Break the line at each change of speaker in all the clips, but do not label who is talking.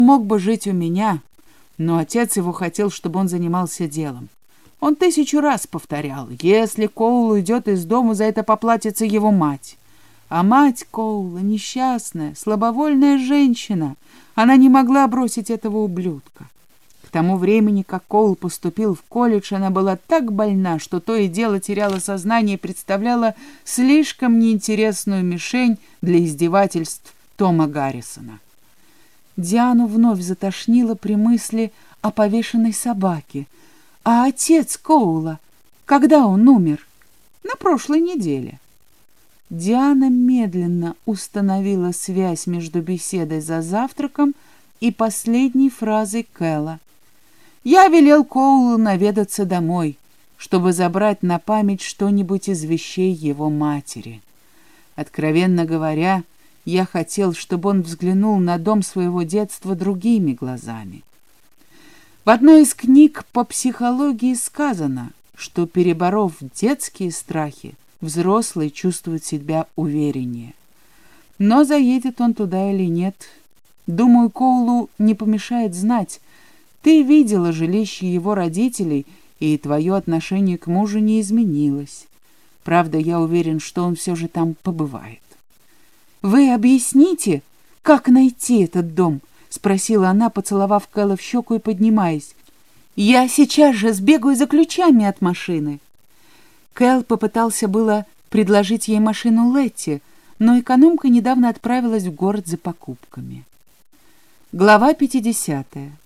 мог бы жить у меня, но отец его хотел, чтобы он занимался делом. Он 1000 раз повторял: если Коул уйдет из дому, за это поплатится его мать. А мать Коула несчастная, слабовольная женщина. Она не могла бросить этого ублюдка. К тому времени, как Коул поступил в колледж, она была так больна, что то и дело теряла сознание и представляла слишком неинтересную мишень для издевательств Тома Гаррисона. Диану вновь затошнило при мысли о повешенной собаке. А отец Коула, когда он умер? На прошлой неделе. Диана медленно установила связь между беседой за завтраком и последней фразой Кэла. «Я велел Коулу наведаться домой, чтобы забрать на память что-нибудь из вещей его матери. Откровенно говоря, я хотел, чтобы он взглянул на дом своего детства другими глазами. В одной из книг по психологии сказано, что, переборов детские страхи, взрослый чувствует себя увереннее. Но заедет он туда или нет, думаю, Коулу не помешает знать. Ты видела жилище его родителей, и твое отношение к мужу не изменилось. Правда, я уверен, что он все же там побывает». «Вы объясните, как найти этот дом?» — спросила она, поцеловав Кэла в щеку и поднимаясь. «Я сейчас же сбегаю за ключами от машины». Кэл попытался было предложить ей машину Летти, но экономка недавно отправилась в город за покупками. Глава 50.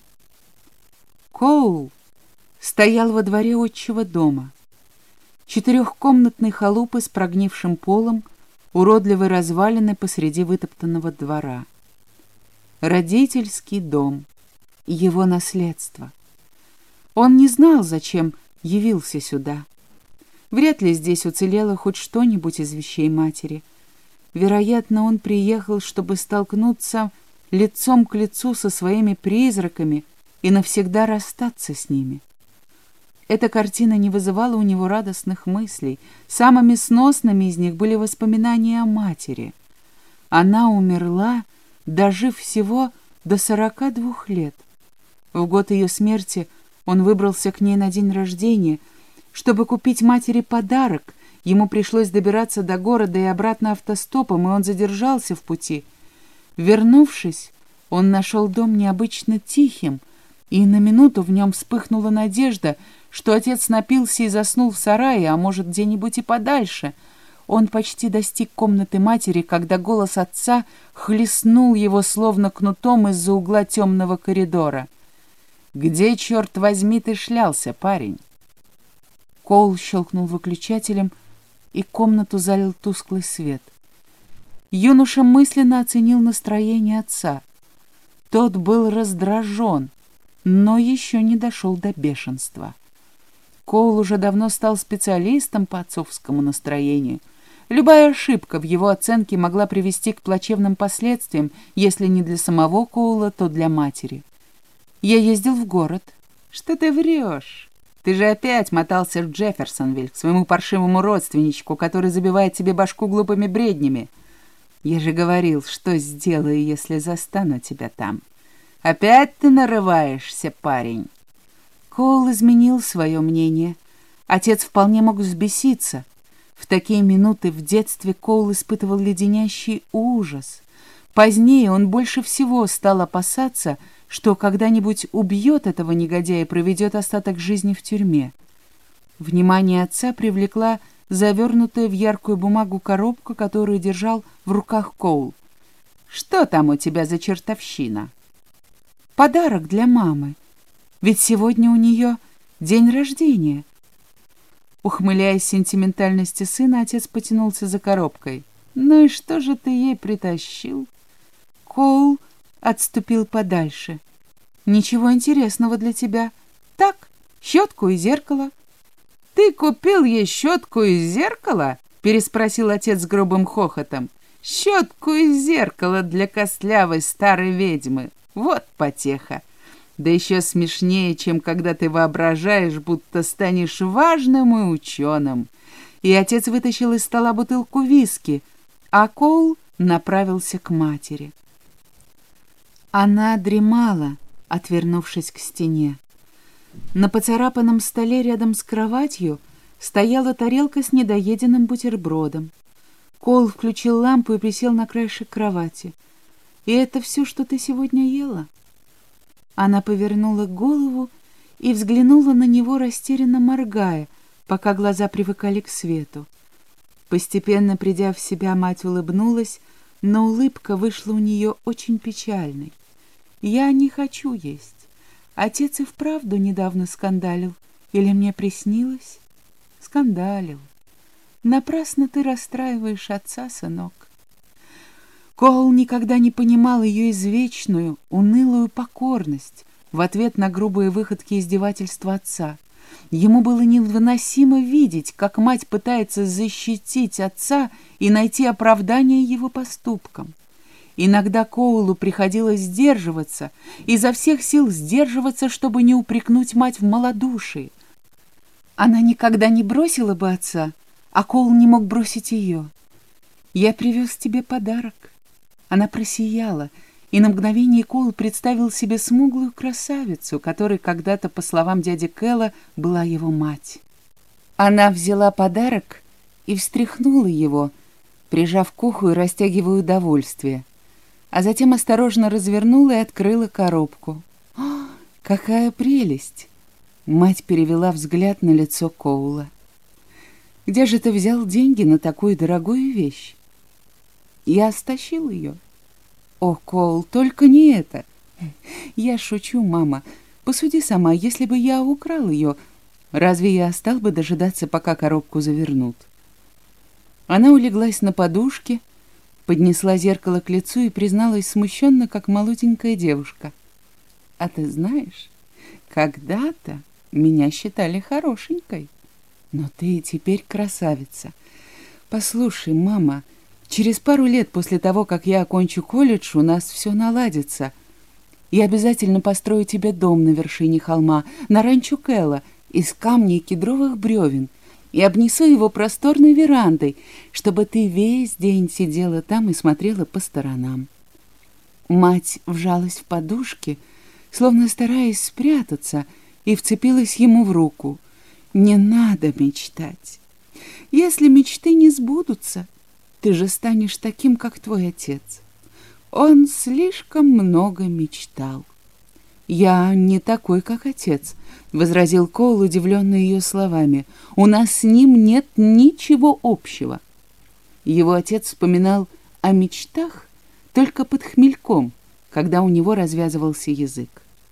Коул стоял во дворе отчего дома. 4-комнатной халупы с прогнившим полом, уродливой развалины посреди вытоптанного двора. Родительский дом, его наследство. Он не знал, зачем явился сюда. Вряд ли здесь уцелело хоть что-нибудь из вещей матери. Вероятно, он приехал, чтобы столкнуться лицом к лицу со своими призраками и навсегда расстаться с ними. Эта картина не вызывала у него радостных мыслей. Самыми сносными из них были воспоминания о матери. Она умерла, дожив всего до 42 лет. В год ее смерти он выбрался к ней на день рождения. Чтобы купить матери подарок, ему пришлось добираться до города и обратно автостопом, и он задержался в пути. Вернувшись, он нашел дом необычно тихим, и на минуту в нем вспыхнула надежда, что отец напился и заснул в сарае, а может, где-нибудь и подальше. Он почти достиг комнаты матери, когда голос отца хлестнул его словно кнутом из-за угла темного коридора. «Где, черт возьми, ты шлялся, парень?» Коул щелкнул выключателем, и комнату залил тусклый свет. Юноша мысленно оценил настроение отца. Тот был раздражен, но еще не дошел до бешенства. Коул уже давно стал специалистом по отцовскому настроению. Любая ошибка в его оценке могла привести к плачевным последствиям, если не для самого Коула, то для матери. «Я ездил в город». «Что ты врешь? Ты же опять мотался в Джефферсонвиль к своему паршивому родственничку, который забивает тебе башку глупыми бреднями. Я же говорил, что сделаю, если застану тебя там. Опять ты нарываешься, парень». Коул изменил свое мнение. Отец вполне мог взбеситься. В такие минуты в детстве Коул испытывал леденящий ужас. Позднее он больше всего стал опасаться, что когда-нибудь убьет этого негодяя и проведет остаток жизни в тюрьме. Внимание отца привлекла завернутая в яркую бумагу коробка, которую держал в руках Коул. «Что там у тебя за чертовщина?» «Подарок для мамы. Ведь сегодня у нее день рождения». Ухмыляясь сентиментальности сына, отец потянулся за коробкой. «Ну и что же ты ей притащил?» Коул отступил подальше. «Ничего интересного для тебя. Так, щетку и зеркало». «Ты купил ей щетку и зеркало?» — переспросил отец с грубым хохотом. «Щетку и зеркало для костлявой старой ведьмы. Вот потеха. Да еще смешнее, чем когда ты воображаешь, будто станешь важным и ученым». И отец вытащил из стола бутылку виски, а Коул направился к матери. Она дремала, отвернувшись к стене. На поцарапанном столе рядом с кроватью стояла тарелка с недоеденным бутербродом. Коул включил лампу и присел на краешек кровати. «И это все, что ты сегодня ела?» Она повернула голову и взглянула на него, растерянно моргая, пока глаза привыкали к свету. Постепенно придя в себя, мать улыбнулась, но улыбка вышла у нее очень печальной. «Я не хочу есть. Отец и вправду недавно скандалил. Или мне приснилось?» «Скандалил. Напрасно ты расстраиваешь отца, сынок». Коул никогда не понимал ее извечную, унылую покорность в ответ на грубые выходки и издевательства отца. Ему было невыносимо видеть, как мать пытается защитить отца и найти оправдание его поступкам. Иногда Коулу приходилось сдерживаться, изо всех сил сдерживаться, чтобы не упрекнуть мать в малодушии. Она никогда не бросила бы отца, а Коул не мог бросить ее. «Я привез тебе подарок». Она просияла, и на мгновение Коул представил себе смуглую красавицу, которой когда-то, по словам дяди Кэла, была его мать. Она взяла подарок и встряхнула его, прижав к уху и растягивая удовольствие, а затем осторожно развернула и открыла коробку. «О, какая прелесть!» Мать перевела взгляд на лицо Коула. «Где же ты взял деньги на такую дорогую вещь?» «Я стащил ее». «О, Коул, только не это!» «Я шучу, мама. Посуди сама, если бы я украл ее, разве я стал бы дожидаться, пока коробку завернут?» Она улеглась на подушке, поднесла зеркало к лицу и призналась смущенно, как молоденькая девушка. «А ты знаешь, когда-то меня считали хорошенькой, но ты теперь красавица. Послушай, мама, через пару лет после того, как я окончу колледж, у нас все наладится. Я обязательно построю тебе дом на вершине холма, на ранчо Кэла, из камней и кедровых бревен, и обнесу его просторной верандой, чтобы ты весь день сидела там и смотрела по сторонам». Мать вжалась в подушки, словно стараясь спрятаться, и вцепилась ему в руку. «Не надо мечтать. Если мечты не сбудутся, ты же станешь таким, как твой отец. Он слишком много мечтал». «Я не такой, как отец», — возразил Коул, удивленный ее словами. «У нас с ним нет ничего общего». Его отец вспоминал о мечтах только под хмельком, когда у него развязывался язык.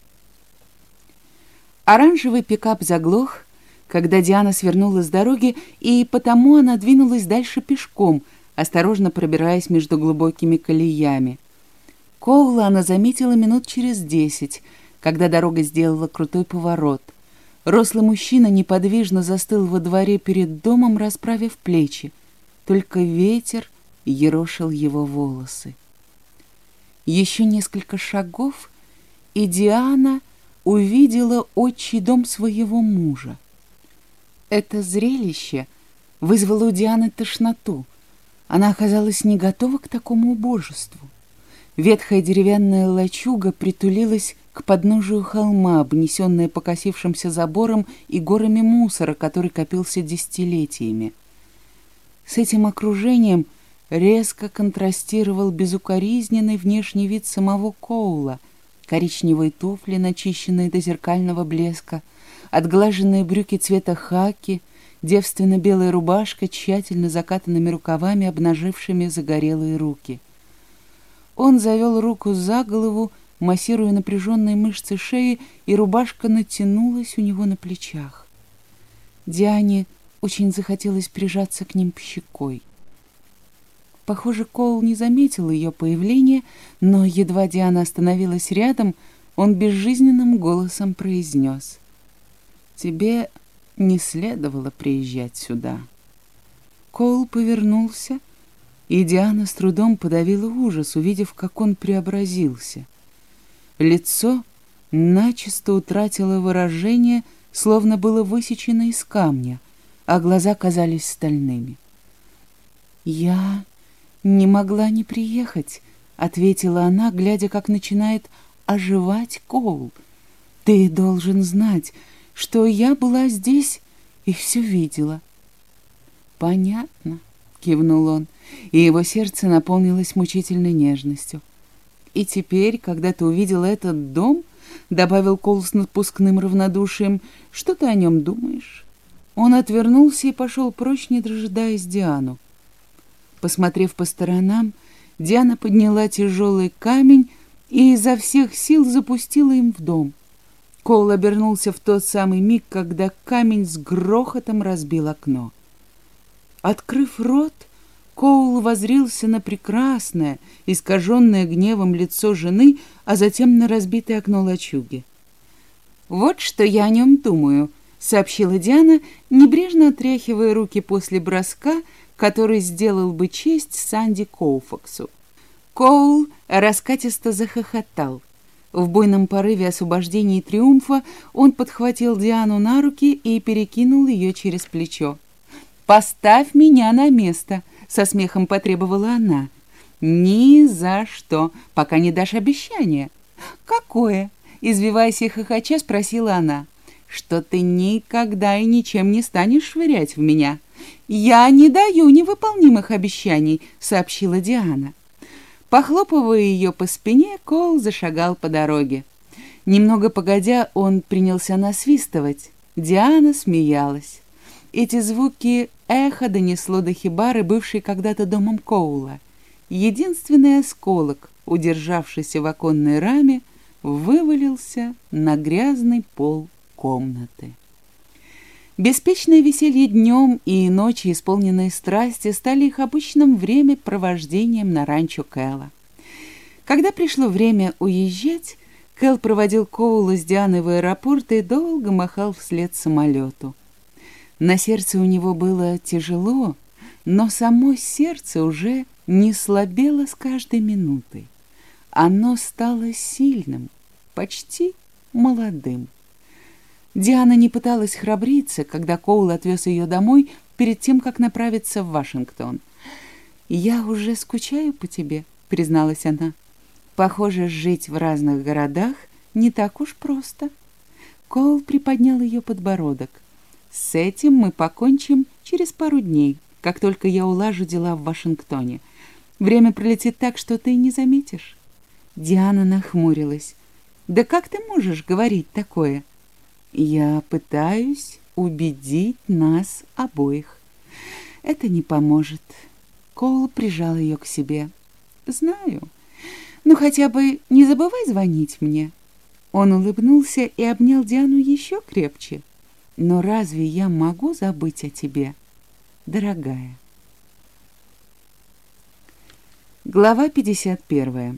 Оранжевый пикап заглох, когда Диана свернула с дороги, и потому она двинулась дальше пешком, осторожно пробираясь между глубокими колеями. Коула она заметила минут через 10, когда дорога сделала крутой поворот. Рослый мужчина неподвижно застыл во дворе перед домом, расправив плечи. Только ветер ерошил его волосы. Еще несколько шагов, и Диана увидела отчий дом своего мужа. Это зрелище вызвало у Дианы тошноту. Она оказалась не готова к такому убожеству. Ветхая деревянная лачуга притулилась к подножию холма, обнесенная покосившимся забором и горами мусора, который копился десятилетиями. С этим окружением резко контрастировал безукоризненный внешний вид самого Коула: коричневые туфли, начищенные до зеркального блеска, отглаженные брюки цвета хаки, девственно-белая рубашка, тщательно закатанными рукавами, обнажившими загорелые руки. Он завел руку за голову, массируя напряженные мышцы шеи, и рубашка натянулась у него на плечах. Диане очень захотелось прижаться к ним щекой. Похоже, Коул не заметил ее появления, но едва Диана остановилась рядом, он безжизненным голосом произнес: «Тебе не следовало приезжать сюда». Коул повернулся, и Диана с трудом подавила ужас, увидев, как он преобразился. Лицо начисто утратило выражение, словно было высечено из камня, а глаза казались стальными. «Я не могла не приехать», — ответила она, глядя, как начинает оживать Коул. «Ты должен знать, что я была здесь и все видела». «Понятно», — кивнул он, и его сердце наполнилось мучительной нежностью. «И теперь, когда ты увидел этот дом, — добавил Коул с напускным равнодушием, — что ты о нем думаешь?» Он отвернулся и пошел прочь, не дожидаясь Диану. Посмотрев по сторонам, Диана подняла тяжелый камень и изо всех сил запустила им в дом. Коул обернулся в тот самый миг, когда камень с грохотом разбил окно. Открыв рот, Коул воззрился на прекрасное, искаженное гневом лицо жены, а затем на разбитое окно лачуги. «Вот что я о нем думаю», — сообщила Диана, небрежно отряхивая руки после броска, который сделал бы честь Санди Коуфаксу. Коул раскатисто захохотал. В буйном порыве освобождения и триумфа он подхватил Диану на руки и перекинул ее через плечо. «Поставь меня на место», — со смехом потребовала она. «Ни за что, пока не дашь обещание». «Какое?» — извиваясь и хохоча, спросила она. «Что ты никогда и ничем не станешь швырять в меня». «Я не даю невыполнимых обещаний», — сообщила Диана. Похлопывая ее по спине, Коул зашагал по дороге. Немного погодя, он принялся насвистывать. Диана смеялась. Эти звуки эхо донесло до хибары, бывшей когда-то домом Коула. Единственный осколок, удержавшийся в оконной раме, вывалился на грязный пол комнаты. Беспечное веселье днем и ночи, исполненные страсти, стали их обычным времяпровождением на ранчо Кэла. Когда пришло время уезжать, Кэл проводил Коула с Дианой в аэропорт и долго махал вслед самолету. На сердце у него было тяжело, но само сердце уже не слабело с каждой минутой. Оно стало сильным, почти молодым. Диана не пыталась храбриться, когда Коул отвез ее домой перед тем, как направиться в Вашингтон. «Я уже скучаю по тебе», — призналась она. «Похоже, жить в разных городах не так уж просто». Коул приподнял ее подбородок. «С этим мы покончим через пару дней, как только я улажу дела в Вашингтоне. Время пролетит так, что ты не заметишь». Диана нахмурилась. «Да как ты можешь говорить такое?» «Я пытаюсь убедить нас обоих. Это не поможет». Коул прижал ее к себе. «Знаю. Ну, хотя бы не забывай звонить мне». Он улыбнулся и обнял Диану еще крепче. «Но разве я могу забыть о тебе, дорогая?» Глава 51.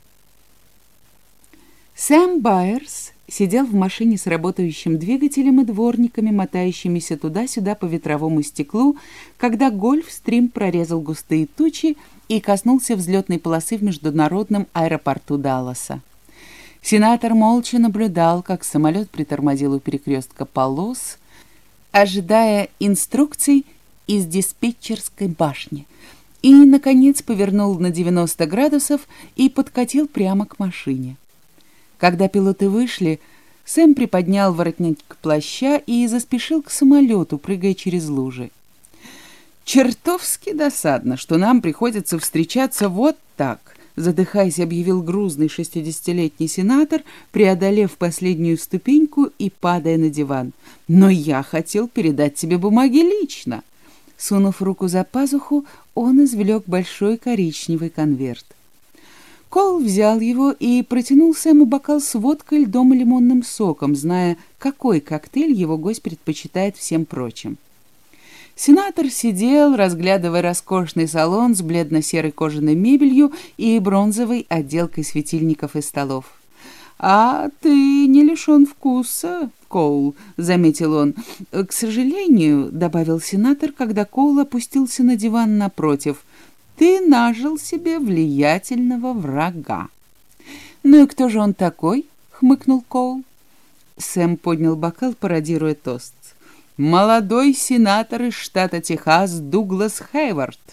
Сэм Байерс сидел в машине с работающим двигателем и дворниками, мотающимися туда-сюда по ветровому стеклу, когда Гольфстрим прорезал густые тучи и коснулся взлетной полосы в международном аэропорту Далласа. Сенатор молча наблюдал, как самолет притормозил у перекрестка полос, ожидая инструкций из диспетчерской башни, и, наконец, повернул на 90 градусов и подкатил прямо к машине. Когда пилоты вышли, Сэм приподнял воротник плаща и заспешил к самолету, прыгая через лужи. «Чертовски досадно, что нам приходится встречаться вот так», задыхаясь, объявил грузный 60-летний сенатор, преодолев последнюю ступеньку и падая на диван. «Но я хотел передать тебе бумаги лично». Сунув руку за пазуху, он извлек большой коричневый конверт. Коул взял его и протянул Сэму бокал с водкой, льдом и лимонным соком, зная, какой коктейль его гость предпочитает всем прочим. Сенатор сидел, разглядывая роскошный салон с бледно-серой кожаной мебелью и бронзовой отделкой светильников и столов. «А ты не лишен вкуса, Коул», — заметил он. «К сожалению», — добавил сенатор, когда Коул опустился на диван напротив, — «ты нажил себе влиятельного врага». «Ну и кто же он такой?» — хмыкнул Коул. Сэм поднял бокал, пародируя тост. «Молодой сенатор из штата Техас Дуглас Хейвард.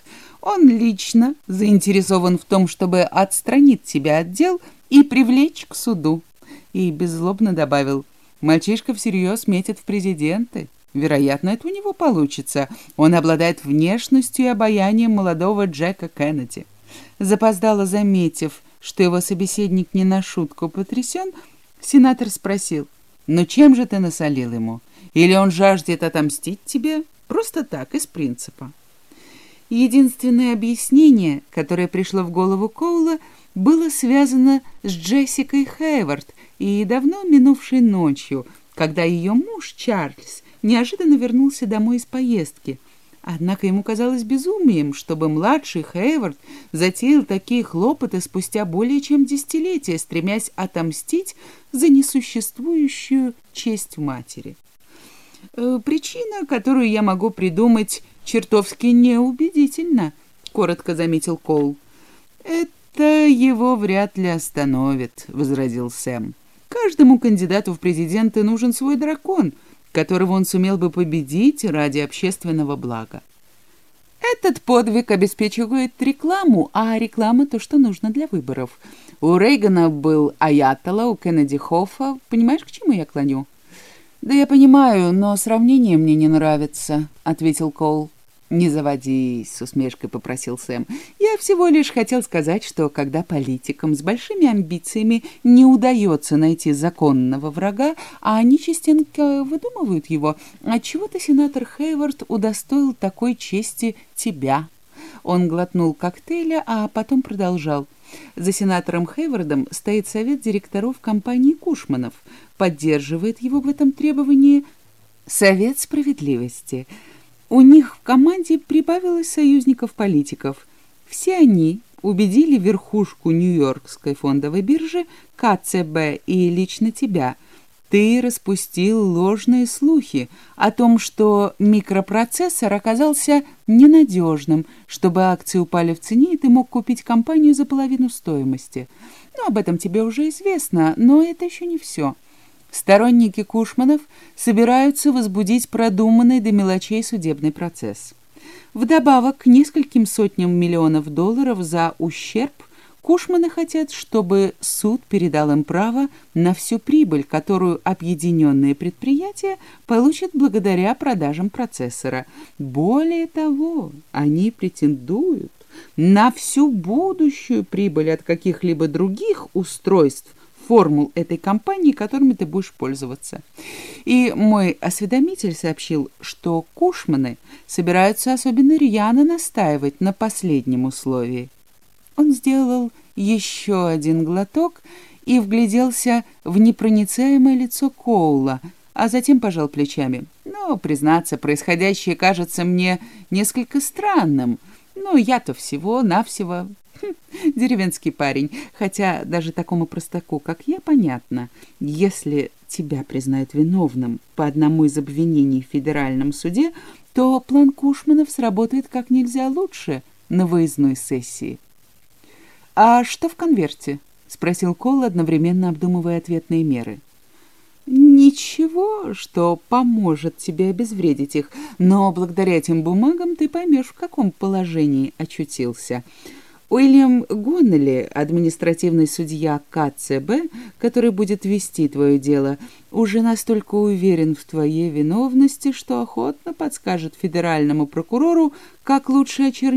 Он лично заинтересован в том, чтобы отстранить тебя от дел и привлечь к суду». И беззлобно добавил: «Мальчишка всерьез метит в президенты. Вероятно, это у него получится. Он обладает внешностью и обаянием молодого Джека Кеннеди». Запоздало заметив, что его собеседник не на шутку потрясен, сенатор спросил: «Ну чем же ты насолил ему? Или он жаждет отомстить тебе просто так, из принципа?» Единственное объяснение, которое пришло в голову Коула, было связано с Джессикой Хейвард и давно минувшей ночью, когда ее муж Чарльз неожиданно вернулся домой из поездки. Однако ему казалось безумием, чтобы младший Хейвард затеял такие хлопоты спустя более чем десятилетие, стремясь отомстить за несуществующую честь матери. «Причина, которую я могу придумать, чертовски неубедительна», — коротко заметил Коул. «Это его вряд ли остановит», — возразил Сэм. «Каждому кандидату в президенты нужен свой дракон, которого он сумел бы победить ради общественного блага. Этот подвиг обеспечивает рекламу, а реклама — то, что нужно для выборов. У Рейгана был Аятолла, у Кеннеди Хоффа. Понимаешь, к чему я клоню?» «Да я понимаю, но сравнение мне не нравится», — ответил Коул. «Не заводись», — с усмешкой попросил Сэм. «Я всего лишь хотел сказать, что когда политикам с большими амбициями не удается найти законного врага, а они частенько выдумывают его, отчего-то сенатор Хейвард удостоил такой чести тебя». Он глотнул коктейля, а потом продолжал. «За сенатором Хейвардом стоит совет директоров компании Кушманов. Поддерживает его в этом требовании Совет справедливости. У них в команде прибавилось союзников-политиков. Все они убедили верхушку Нью-Йоркской фондовой биржи, КЦБ и лично тебя. Ты распустил ложные слухи о том, что микропроцессор оказался ненадежным, чтобы акции упали в цене, и ты мог купить компанию за половину стоимости. Ну, об этом тебе уже известно, но это еще не все. Сторонники Кушманов собираются возбудить продуманный до мелочей судебный процесс. Вдобавок к нескольким сотням миллионов долларов за ущерб, Кушманы хотят, чтобы суд передал им право на всю прибыль, которую объединенные предприятия получат благодаря продажам процессора. Более того, они претендуют на всю будущую прибыль от каких-либо других устройств, формул этой компании, которыми ты будешь пользоваться. И мой осведомитель сообщил, что Кушманы собираются особенно рьяно настаивать на последнем условии. Он сделал еще один глоток и вгляделся в непроницаемое лицо Коула, а затем пожал плечами. «Но, признаться, происходящее кажется мне несколько странным. Но я-то всего-навсего деревенский парень, хотя даже такому простаку, как я, понятно. Если тебя признают виновным по одному из обвинений в федеральном суде, то план Кушманов сработает как нельзя лучше на выездной сессии». «А что в конверте?» — спросил Коул, одновременно обдумывая ответные меры. «Ничего, что поможет тебе обезвредить их, но благодаря этим бумагам ты поймешь, в каком положении очутился. Уильям Гоннелли, административный судья КЦБ, который будет вести твое дело, уже настолько уверен в твоей виновности, что охотно подскажет федеральному прокурору, как лучше очернить